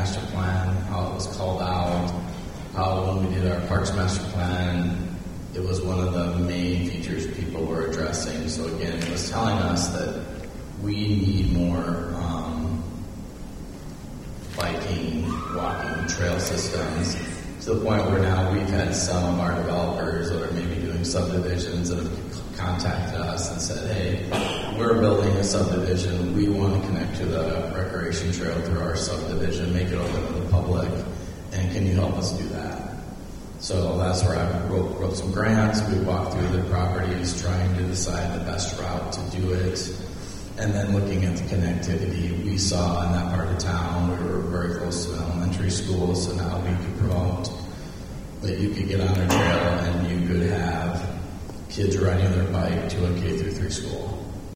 master plan, how it was called out, how when we did our parks master plan, it was one of the main features people were addressing. So again, it was telling us that we need more biking, walking trail systems, to the point where now we've had some of our developers that are maybe doing subdivisions that have contacted us and said, hey, we're building a subdivision, we want to connect to the recreation trail through our subdivision, make it open to the public, and can you help us do that? So that's where I wrote some grants. We walked through the properties trying to decide the best route to do it. And then looking at the connectivity, we saw in that part of town, we were very close to the elementary school, so now we could promote that you could get on a trail and you could have kids riding their bike to a K through 3 school.